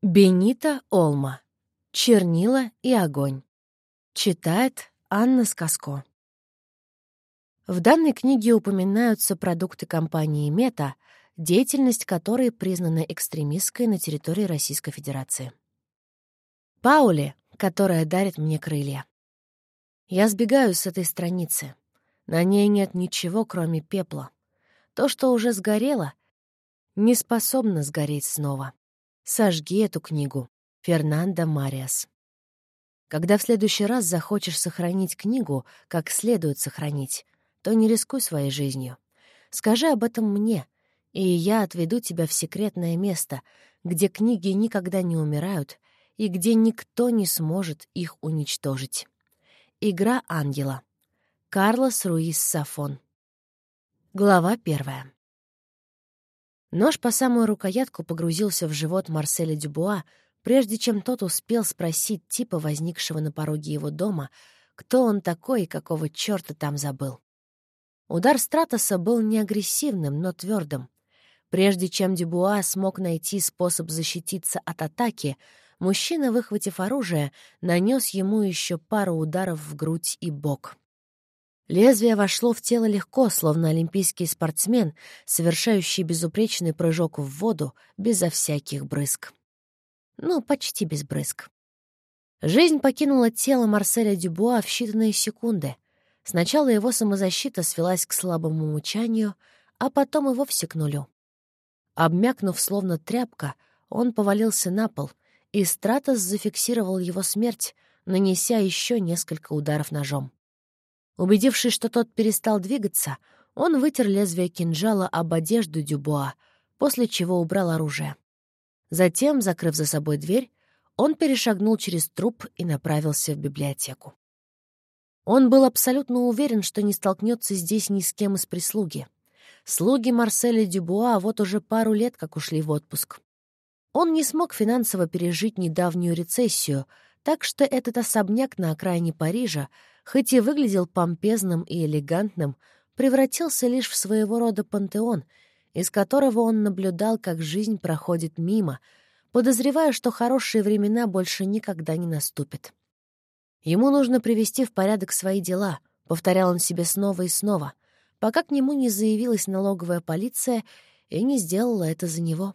Бенита Олма. «Чернила и огонь». Читает Анна Сказко. В данной книге упоминаются продукты компании «Мета», деятельность которой признана экстремистской на территории Российской Федерации. Пауле, которая дарит мне крылья. Я сбегаю с этой страницы. На ней нет ничего, кроме пепла. То, что уже сгорело, не способно сгореть снова. Сожги эту книгу. Фернандо Мариас. Когда в следующий раз захочешь сохранить книгу, как следует сохранить, то не рискуй своей жизнью. Скажи об этом мне, и я отведу тебя в секретное место, где книги никогда не умирают и где никто не сможет их уничтожить. Игра ангела. Карлос Руис Сафон. Глава 1. Нож по самую рукоятку погрузился в живот Марселя Дюбуа, прежде чем тот успел спросить типа, возникшего на пороге его дома, кто он такой и какого чёрта там забыл. Удар Стратоса был не агрессивным, но твердым. Прежде чем Дюбуа смог найти способ защититься от атаки, мужчина, выхватив оружие, нанес ему еще пару ударов в грудь и бок. Лезвие вошло в тело легко, словно олимпийский спортсмен, совершающий безупречный прыжок в воду безо всяких брызг. Ну, почти без брызг. Жизнь покинула тело Марселя Дюбуа в считанные секунды. Сначала его самозащита свелась к слабому мучанию, а потом и вовсе к нулю. Обмякнув, словно тряпка, он повалился на пол, и Стратос зафиксировал его смерть, нанеся еще несколько ударов ножом. Убедившись, что тот перестал двигаться, он вытер лезвие кинжала об одежду Дюбуа, после чего убрал оружие. Затем, закрыв за собой дверь, он перешагнул через труп и направился в библиотеку. Он был абсолютно уверен, что не столкнется здесь ни с кем из прислуги. Слуги Марселя Дюбуа вот уже пару лет как ушли в отпуск. Он не смог финансово пережить недавнюю рецессию, так что этот особняк на окраине Парижа, хоть и выглядел помпезным и элегантным, превратился лишь в своего рода пантеон, из которого он наблюдал, как жизнь проходит мимо, подозревая, что хорошие времена больше никогда не наступят. Ему нужно привести в порядок свои дела, повторял он себе снова и снова, пока к нему не заявилась налоговая полиция и не сделала это за него.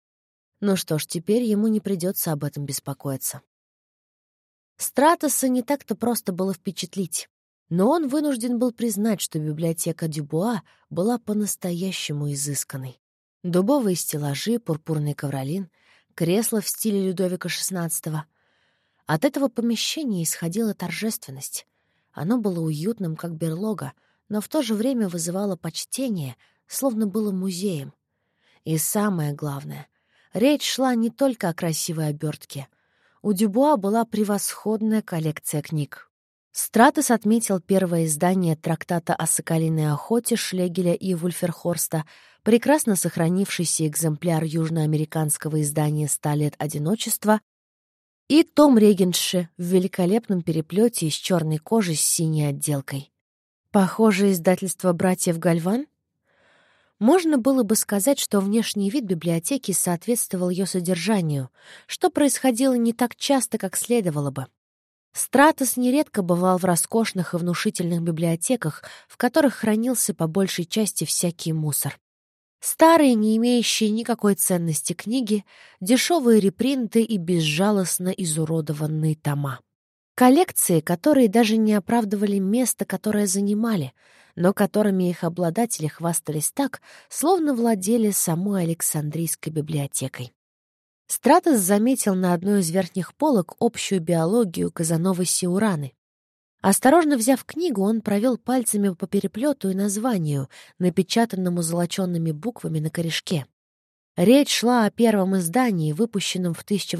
Ну что ж, теперь ему не придется об этом беспокоиться. Стратоса не так-то просто было впечатлить, но он вынужден был признать, что библиотека Дюбуа была по-настоящему изысканной. Дубовые стеллажи, пурпурный ковролин, кресла в стиле Людовика XVI. От этого помещения исходила торжественность. Оно было уютным, как берлога, но в то же время вызывало почтение, словно было музеем. И самое главное, речь шла не только о красивой обертке. У Дюбуа была превосходная коллекция книг. Стратос отметил первое издание трактата о соколиной охоте Шлегеля и Вульферхорста, прекрасно сохранившийся экземпляр южноамериканского издания «100 лет одиночества» и том Регенши в великолепном переплете из черной кожи с синей отделкой. Похоже, издательство братьев Гальван? Можно было бы сказать, что внешний вид библиотеки соответствовал ее содержанию, что происходило не так часто, как следовало бы. Стратос нередко бывал в роскошных и внушительных библиотеках, в которых хранился по большей части всякий мусор. Старые, не имеющие никакой ценности книги, дешевые репринты и безжалостно изуродованные тома. Коллекции, которые даже не оправдывали место, которое занимали, но которыми их обладатели хвастались так, словно владели самой Александрийской библиотекой. Стратос заметил на одной из верхних полок общую биологию Казановы Сиураны. Осторожно взяв книгу, он провел пальцами по переплету и названию, напечатанному золоченными буквами на корешке. Речь шла о первом издании, выпущенном в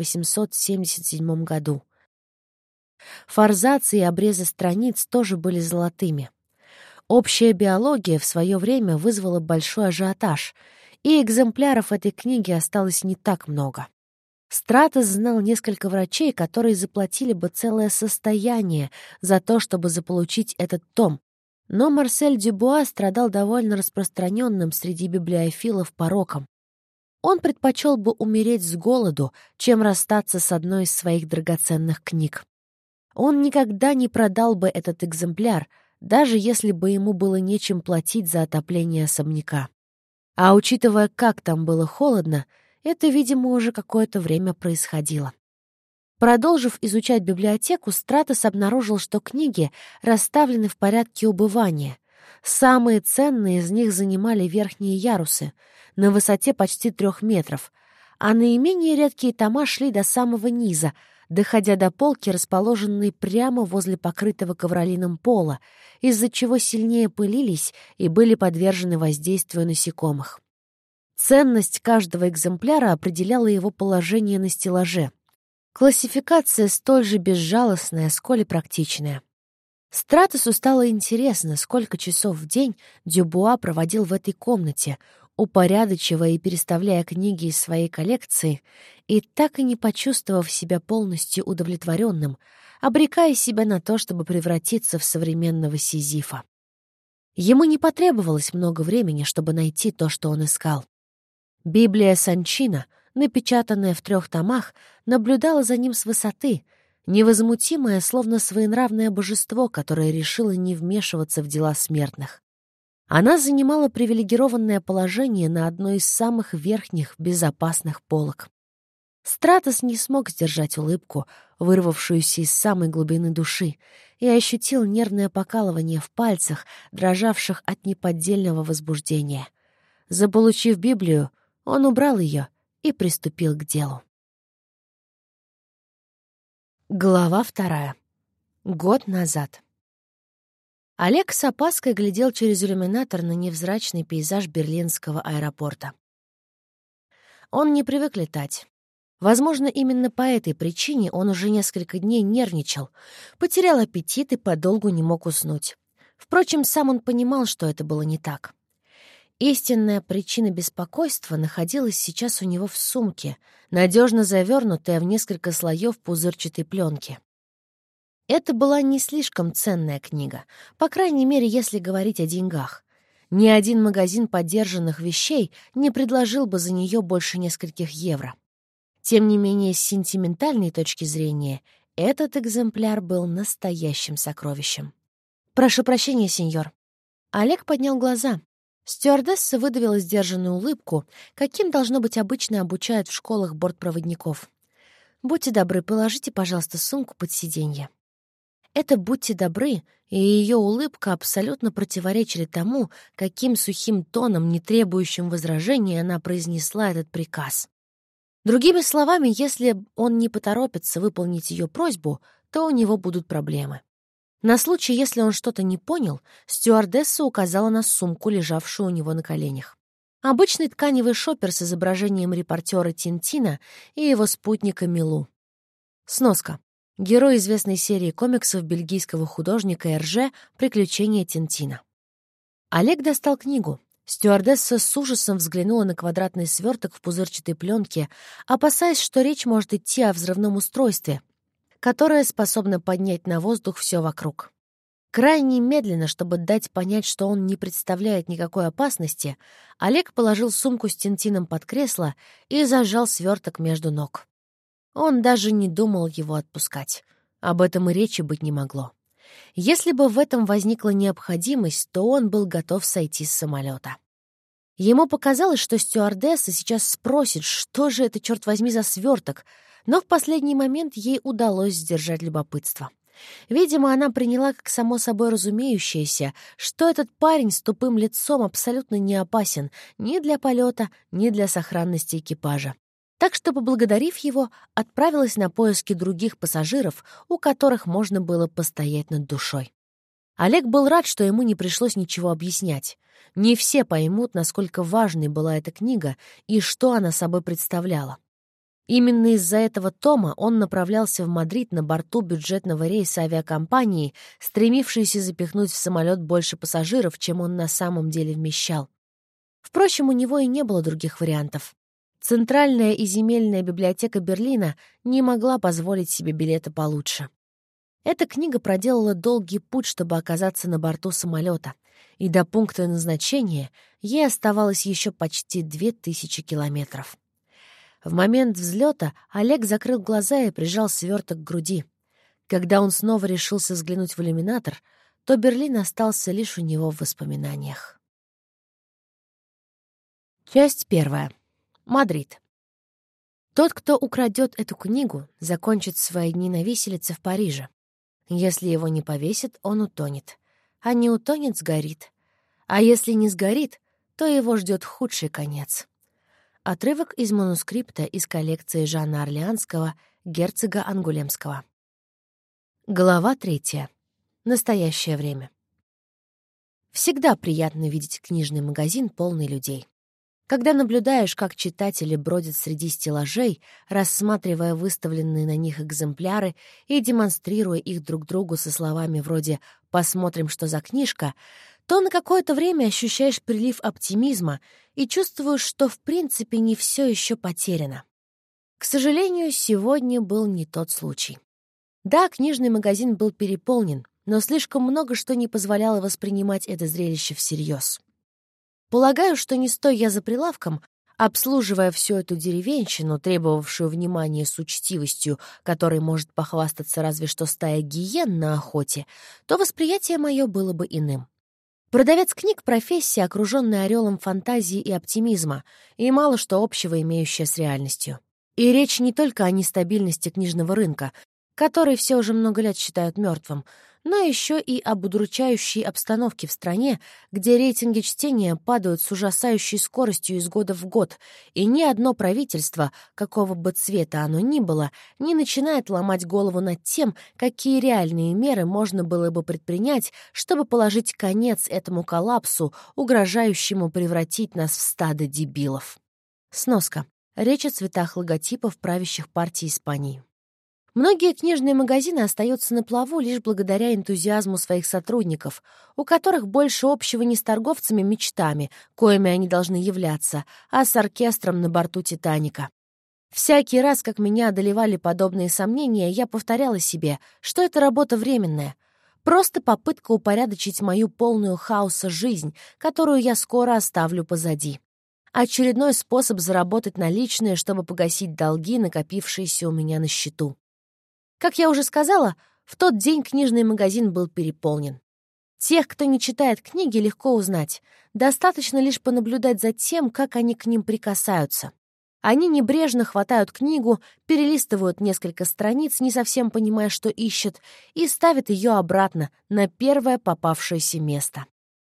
1877 году. Форзацы и обрезы страниц тоже были золотыми. Общая биология в свое время вызвала большой ажиотаж, и экземпляров этой книги осталось не так много. Стратос знал несколько врачей, которые заплатили бы целое состояние за то, чтобы заполучить этот том, но Марсель Дюбуа страдал довольно распространенным среди библиофилов пороком. Он предпочел бы умереть с голоду, чем расстаться с одной из своих драгоценных книг. Он никогда не продал бы этот экземпляр, даже если бы ему было нечем платить за отопление особняка. А учитывая, как там было холодно, это, видимо, уже какое-то время происходило. Продолжив изучать библиотеку, Стратос обнаружил, что книги расставлены в порядке убывания. Самые ценные из них занимали верхние ярусы, на высоте почти 3 метров, а наименее редкие тома шли до самого низа, доходя до полки, расположенной прямо возле покрытого ковролином пола, из-за чего сильнее пылились и были подвержены воздействию насекомых. Ценность каждого экземпляра определяла его положение на стеллаже. Классификация столь же безжалостная, сколь и практичная. Стратосу стало интересно, сколько часов в день Дюбуа проводил в этой комнате, упорядочивая и переставляя книги из своей коллекции, и так и не почувствовав себя полностью удовлетворенным, обрекая себя на то, чтобы превратиться в современного Сизифа. Ему не потребовалось много времени, чтобы найти то, что он искал. Библия Санчина, напечатанная в 3 томах, наблюдала за ним с высоты, невозмутимое, словно своенравное божество, которое решило не вмешиваться в дела смертных. Она занимала привилегированное положение на одной из самых верхних безопасных полок. Стратос не смог сдержать улыбку, вырвавшуюся из самой глубины души, и ощутил нервное покалывание в пальцах, дрожавших от неподдельного возбуждения. Заполучив Библию, он убрал ее и приступил к делу. Глава 2. Год назад. Олег с опаской глядел через иллюминатор на невзрачный пейзаж берлинского аэропорта. Он не привык летать. Возможно, именно по этой причине он уже несколько дней нервничал, потерял аппетит и подолгу не мог уснуть. Впрочем, сам он понимал, что это было не так. Истинная причина беспокойства находилась сейчас у него в сумке, надежно завернутая в несколько слоев пузырчатой пленки. Это была не слишком ценная книга, по крайней мере, если говорить о деньгах. Ни один магазин подержанных вещей не предложил бы за нее больше нескольких евро. Тем не менее, с сентиментальной точки зрения, этот экземпляр был настоящим сокровищем. «Прошу прощения, сеньор». Олег поднял глаза. Стюардесса выдавила сдержанную улыбку, каким, должно быть, обычно обучают в школах бортпроводников. «Будьте добры, положите, пожалуйста, сумку под сиденье». Это «будьте добры» и ее улыбка абсолютно противоречили тому, каким сухим тоном, не требующим возражения, она произнесла этот приказ. Другими словами, если он не поторопится выполнить ее просьбу, то у него будут проблемы. На случай, если он что-то не понял, стюардесса указала на сумку, лежавшую у него на коленях. Обычный тканевый шопер с изображением репортера Тинтина и его спутника Милу. Сноска. Герой известной серии комиксов бельгийского художника Эрже «Приключения Тинтина». Олег достал книгу. Стюардесса с ужасом взглянула на квадратный сверток в пузырчатой пленке, опасаясь, что речь может идти о взрывном устройстве, которое способно поднять на воздух все вокруг. Крайне медленно, чтобы дать понять, что он не представляет никакой опасности, Олег положил сумку с Тинтином под кресло и зажал сверток между ног. Он даже не думал его отпускать. Об этом и речи быть не могло. Если бы в этом возникла необходимость, то он был готов сойти с самолета. Ему показалось, что стюардесса сейчас спросит, что же это, черт возьми, за сверток, но в последний момент ей удалось сдержать любопытство. Видимо, она приняла как само собой разумеющееся, что этот парень с тупым лицом абсолютно не опасен ни для полета, ни для сохранности экипажа. Так что, поблагодарив его, отправилась на поиски других пассажиров, у которых можно было постоять над душой. Олег был рад, что ему не пришлось ничего объяснять. Не все поймут, насколько важной была эта книга и что она собой представляла. Именно из-за этого тома он направлялся в Мадрид на борту бюджетного рейса авиакомпании, стремившейся запихнуть в самолет больше пассажиров, чем он на самом деле вмещал. Впрочем, у него и не было других вариантов. Центральная и земельная библиотека Берлина не могла позволить себе билета получше. Эта книга проделала долгий путь, чтобы оказаться на борту самолета, и до пункта назначения ей оставалось еще почти 2000 километров. В момент взлета Олег закрыл глаза и прижал сверток к груди. Когда он снова решился взглянуть в иллюминатор, то Берлин остался лишь у него в воспоминаниях. Часть 1. Мадрид. Тот, кто украдет эту книгу, закончит свои дни на виселице в Париже. Если его не повесят, он утонет. А не утонет — сгорит. А если не сгорит, то его ждет худший конец. Отрывок из манускрипта из коллекции Жана Орлеанского «Герцога Ангулемского». Глава 3. Настоящее время. Всегда приятно видеть книжный магазин, полный людей. Когда наблюдаешь, как читатели бродят среди стеллажей, рассматривая выставленные на них экземпляры и демонстрируя их друг другу со словами вроде «посмотрим, что за книжка», то на какое-то время ощущаешь прилив оптимизма и чувствуешь, что в принципе не все еще потеряно. К сожалению, сегодня был не тот случай. Да, книжный магазин был переполнен, но слишком много что не позволяло воспринимать это зрелище всерьез. Полагаю, что не стоя я за прилавком, обслуживая всю эту деревенщину, требовавшую внимания с учтивостью, которой может похвастаться разве что стая гиен на охоте, то восприятие мое было бы иным. Продавец книг — профессия, окруженная орелом фантазии и оптимизма, и мало что общего имеющая с реальностью. И речь не только о нестабильности книжного рынка, который все уже много лет считают мертвым, но еще и об удручающей обстановке в стране, где рейтинги чтения падают с ужасающей скоростью из года в год, и ни одно правительство, какого бы цвета оно ни было, не начинает ломать голову над тем, какие реальные меры можно было бы предпринять, чтобы положить конец этому коллапсу, угрожающему превратить нас в стадо дебилов. Сноска. Речь о цветах логотипов правящих партий Испании. Многие книжные магазины остаются на плаву лишь благодаря энтузиазму своих сотрудников, у которых больше общего не с торговцами-мечтами, коими они должны являться, а с оркестром на борту «Титаника». Всякий раз, как меня одолевали подобные сомнения, я повторяла себе, что это работа временная, просто попытка упорядочить мою полную хаоса жизнь, которую я скоро оставлю позади. Очередной способ заработать наличные, чтобы погасить долги, накопившиеся у меня на счету. Как я уже сказала, в тот день книжный магазин был переполнен. Тех, кто не читает книги, легко узнать. Достаточно лишь понаблюдать за тем, как они к ним прикасаются. Они небрежно хватают книгу, перелистывают несколько страниц, не совсем понимая, что ищут, и ставят ее обратно на первое попавшееся место.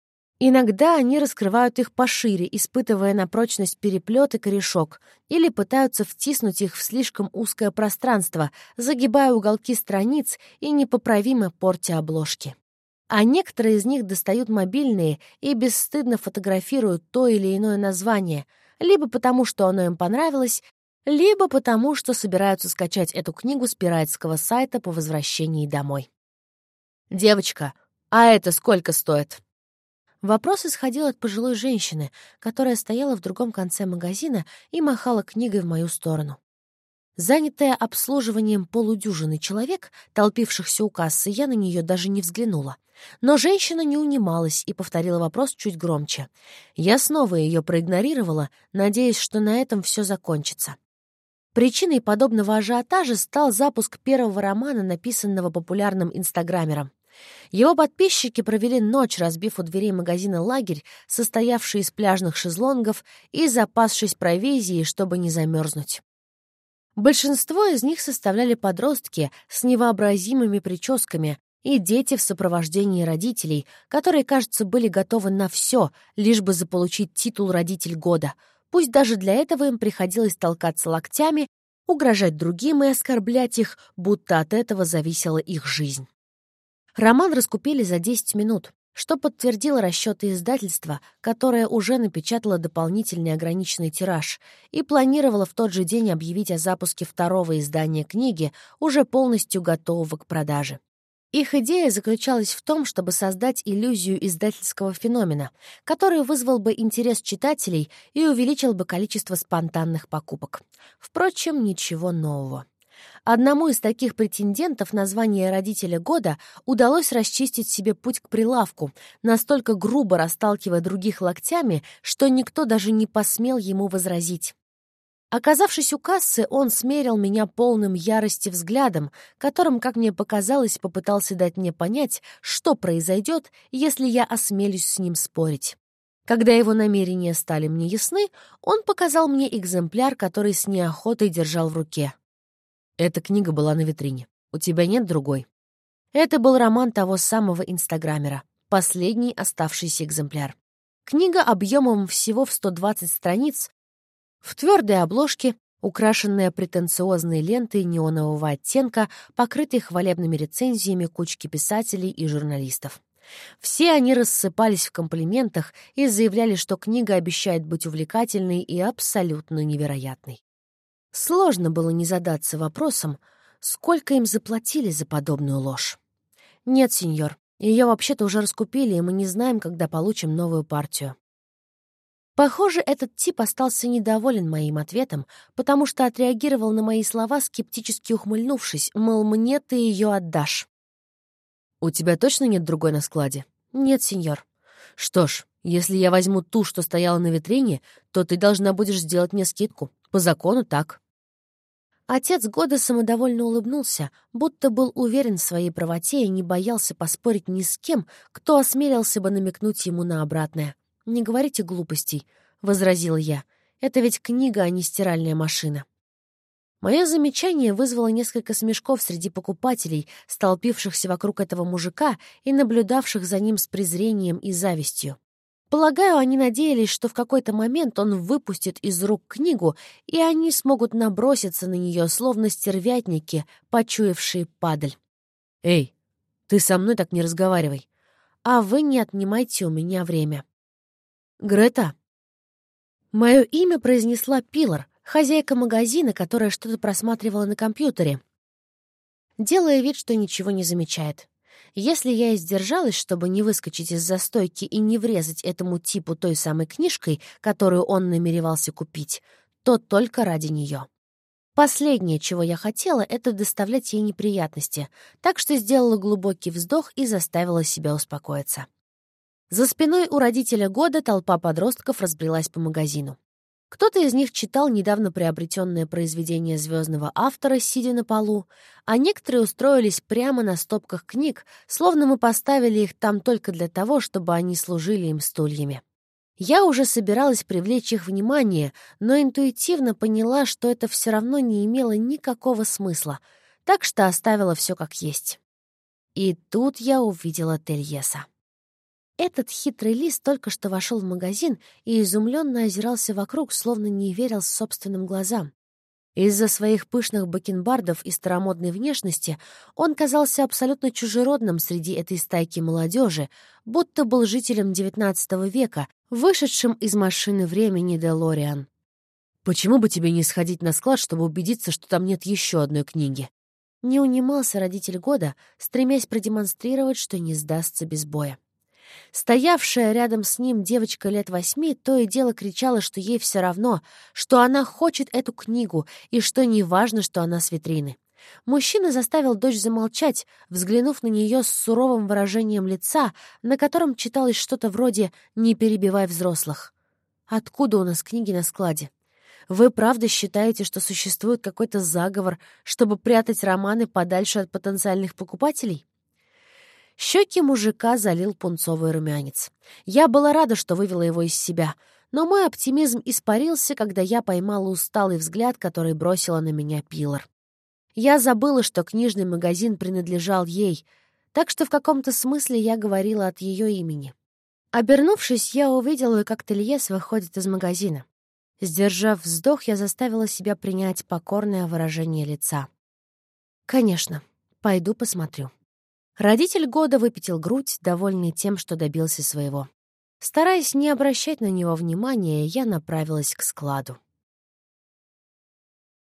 Иногда они раскрывают их пошире, испытывая на прочность переплет и корешок, или пытаются втиснуть их в слишком узкое пространство, загибая уголки страниц и непоправимо портя обложки. А некоторые из них достают мобильные и бесстыдно фотографируют то или иное название, либо потому, что оно им понравилось, либо потому, что собираются скачать эту книгу с пиратского сайта по возвращении домой. «Девочка, а это сколько стоит?» Вопрос исходил от пожилой женщины, которая стояла в другом конце магазина и махала книгой в мою сторону. Занятая обслуживанием полудюжины человек, толпившихся у кассы, я на нее даже не взглянула. Но женщина не унималась и повторила вопрос чуть громче. Я снова ее проигнорировала, надеясь, что на этом все закончится. Причиной подобного ажиотажа стал запуск первого романа, написанного популярным инстаграмером. Его подписчики провели ночь, разбив у дверей магазина лагерь, состоявший из пляжных шезлонгов, и запасшись провизией, чтобы не замерзнуть. Большинство из них составляли подростки с невообразимыми прическами и дети в сопровождении родителей, которые, кажется, были готовы на все, лишь бы заполучить титул «Родитель года». Пусть даже для этого им приходилось толкаться локтями, угрожать другим и оскорблять их, будто от этого зависела их жизнь. Роман раскупили за 10 минут, что подтвердило расчеты издательства, которое уже напечатало дополнительный ограниченный тираж и планировало в тот же день объявить о запуске второго издания книги, уже полностью готового к продаже. Их идея заключалась в том, чтобы создать иллюзию издательского феномена, который вызвал бы интерес читателей и увеличил бы количество спонтанных покупок. Впрочем, ничего нового. Одному из таких претендентов на звание «Родителя года» удалось расчистить себе путь к прилавку, настолько грубо расталкивая других локтями, что никто даже не посмел ему возразить. Оказавшись у кассы, он смерил меня полным ярости взглядом, которым, как мне показалось, попытался дать мне понять, что произойдет, если я осмелюсь с ним спорить. Когда его намерения стали мне ясны, он показал мне экземпляр, который с неохотой держал в руке. Эта книга была на витрине. У тебя нет другой? Это был роман того самого инстаграмера, последний оставшийся экземпляр. Книга объемом всего в 120 страниц, в твердой обложке, украшенная претенциозной лентой неонового оттенка, покрытой хвалебными рецензиями кучки писателей и журналистов. Все они рассыпались в комплиментах и заявляли, что книга обещает быть увлекательной и абсолютно невероятной. Сложно было не задаться вопросом, сколько им заплатили за подобную ложь. «Нет, сеньор, ее вообще-то уже раскупили, и мы не знаем, когда получим новую партию». Похоже, этот тип остался недоволен моим ответом, потому что отреагировал на мои слова, скептически ухмыльнувшись, мол, мне ты ее отдашь. «У тебя точно нет другой на складе?» «Нет, сеньор». «Что ж, если я возьму ту, что стояла на витрине, то ты должна будешь сделать мне скидку. По закону так». Отец года самодовольно улыбнулся, будто был уверен в своей правоте и не боялся поспорить ни с кем, кто осмелился бы намекнуть ему на обратное. «Не говорите глупостей», — возразила я. «Это ведь книга, а не стиральная машина». Мое замечание вызвало несколько смешков среди покупателей, столпившихся вокруг этого мужика и наблюдавших за ним с презрением и завистью. Полагаю, они надеялись, что в какой-то момент он выпустит из рук книгу, и они смогут наброситься на нее, словно стервятники, почуявшие падаль. «Эй, ты со мной так не разговаривай. А вы не отнимайте у меня время». «Грета». Мое имя произнесла Пилар, хозяйка магазина, которая что-то просматривала на компьютере, делая вид, что ничего не замечает. Если я и сдержалась, чтобы не выскочить из застойки и не врезать этому типу той самой книжкой, которую он намеревался купить, то только ради нее. Последнее, чего я хотела, это доставлять ей неприятности, так что сделала глубокий вздох и заставила себя успокоиться. За спиной у родителя года толпа подростков разбрелась по магазину. Кто-то из них читал недавно приобретенное произведение звездного автора, сидя на полу, а некоторые устроились прямо на стопках книг, словно мы поставили их там только для того, чтобы они служили им стульями. Я уже собиралась привлечь их внимание, но интуитивно поняла, что это все равно не имело никакого смысла, так что оставила все как есть. И тут я увидела Тельеса. Этот хитрый лис только что вошел в магазин и изумленно озирался вокруг, словно не верил собственным глазам. Из-за своих пышных бакенбардов и старомодной внешности он казался абсолютно чужеродным среди этой стайки молодежи, будто был жителем XIX века, вышедшим из машины времени DeLorean. «Почему бы тебе не сходить на склад, чтобы убедиться, что там нет еще одной книги?» Не унимался родитель года, стремясь продемонстрировать, что не сдастся без боя. Стоявшая рядом с ним девочка лет 8 то и дело кричала, что ей все равно, что она хочет эту книгу и что не важно, что она с витрины. Мужчина заставил дочь замолчать, взглянув на нее с суровым выражением лица, на котором читалось что-то вроде «не перебивай взрослых». «Откуда у нас книги на складе? Вы правда считаете, что существует какой-то заговор, чтобы прятать романы подальше от потенциальных покупателей?» Щеки мужика залил пунцовый румянец. Я была рада, что вывела его из себя, но мой оптимизм испарился, когда я поймала усталый взгляд, который бросила на меня Пилар. Я забыла, что книжный магазин принадлежал ей, так что в каком-то смысле я говорила от ее имени. Обернувшись, я увидела, как Тельес выходит из магазина. Сдержав вздох, я заставила себя принять покорное выражение лица. «Конечно, пойду посмотрю». Родитель года выпятил грудь, довольный тем, что добился своего. Стараясь не обращать на него внимания, я направилась к складу.